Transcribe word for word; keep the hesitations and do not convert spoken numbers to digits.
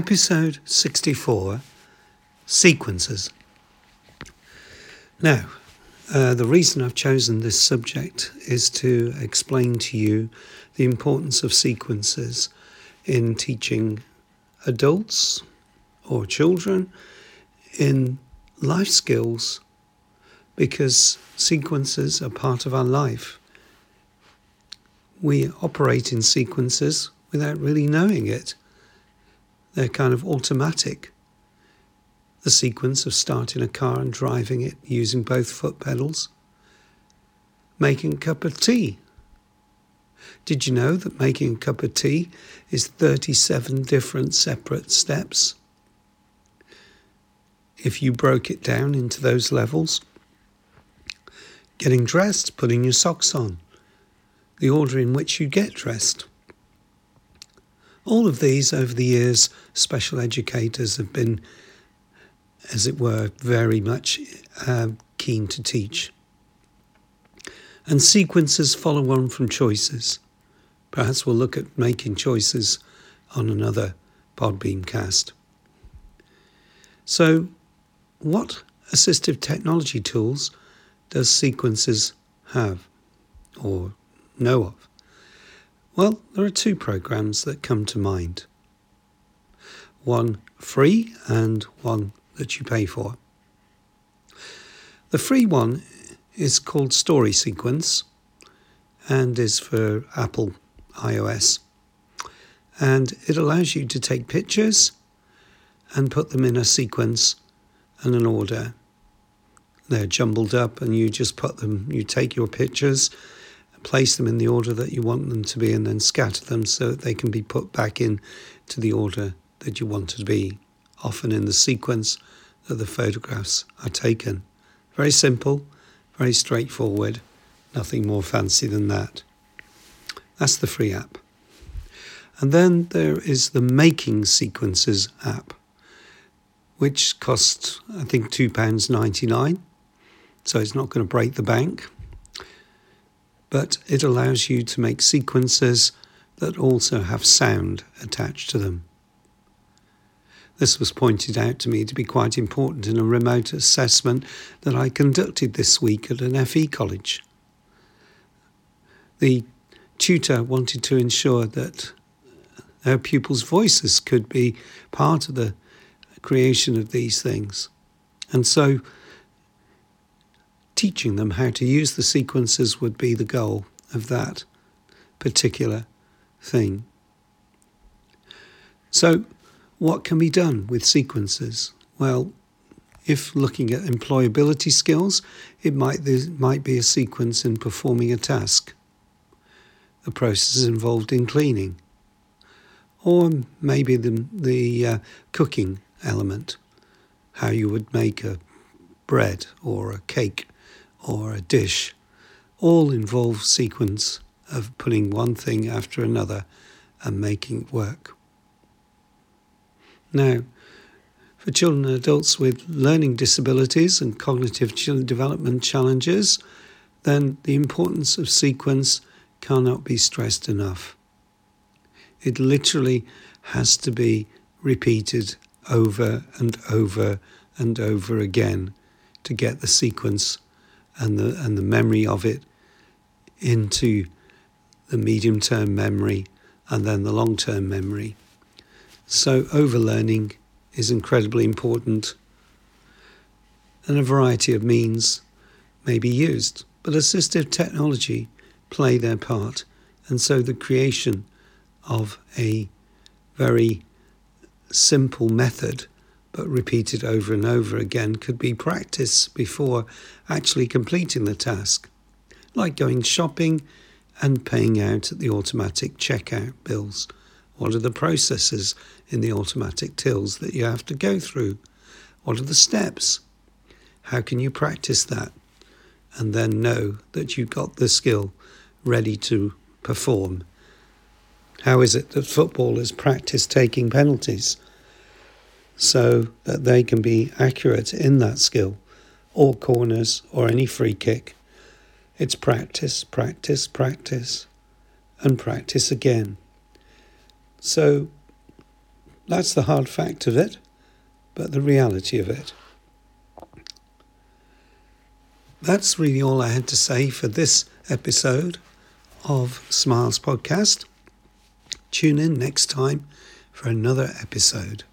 Episode sixty-four, Sequences. Now, uh, the reason I've chosen this subject is to explain to you the importance of sequences in teaching adults or children in life skills, because sequences are part of our life. We operate in sequences without really knowing it. They're kind of automatic. The sequence of starting a car and driving it using both foot pedals. Making a cup of tea. Did you know that making a cup of tea is thirty-seven different separate steps? If you broke it down into those levels. Getting dressed, putting your socks on. The order in which you get dressed. All of these, over the years, special educators have been, as it were, very much uh, keen to teach. And sequences follow on from choices. Perhaps we'll look at making choices on another Podbean cast. So, what assistive technology tools does sequences have or know of? Well, there are two programs that come to mind. One free and one that you pay for. The free one is called Story Sequence and is for Apple iOS. And it allows you to take pictures and put them in a sequence and an order. They're jumbled up and you just put them, you take your pictures, place them in the order that you want them to be, and then scatter them so that they can be put back in to the order that you want to be, often in the sequence that the photographs are taken. Very simple, very straightforward, nothing more fancy than that. That's the free app. And then there is the Making Sequences app, which costs, I think, two pounds ninety-nine, so it's not going to break the bank. But it allows you to make sequences that also have sound attached to them. This was pointed out to me to be quite important in a remote assessment that I conducted this week at an F E college. The tutor wanted to ensure that their pupils' voices could be part of the creation of these things. And so teaching them how to use the sequences would be the goal of that particular thing. So, what can be done with sequences? Well, if looking at employability skills, it might, there might be a sequence in performing a task. The process involved in cleaning. Or maybe the, the uh, cooking element, how you would make a bread or a cake or a dish, all involve sequence of putting one thing after another and making it work. Now, for children and adults with learning disabilities and cognitive development challenges, then the importance of sequence cannot be stressed enough. It literally has to be repeated over and over and over again to get the sequence and the and the memory of it into the medium-term memory and then the long-term memory. So overlearning is incredibly important, and a variety of means may be used, but assistive technology play their part, and so the creation of a very simple method but repeated over and over again could be practice before actually completing the task, like going shopping and paying out at the automatic checkout bills. What are the processes in the automatic tills that you have to go through? What are the steps? How can you practice that and then know that you've got the skill ready to perform? How is it that footballers practice taking penalties so that they can be accurate in that skill, or corners, or any free kick? It's practice, practice, practice, and practice again. So That's the hard fact of it, but the reality of it. That's really all I had to say for this episode of Smiles Podcast. Tune in next time for another episode.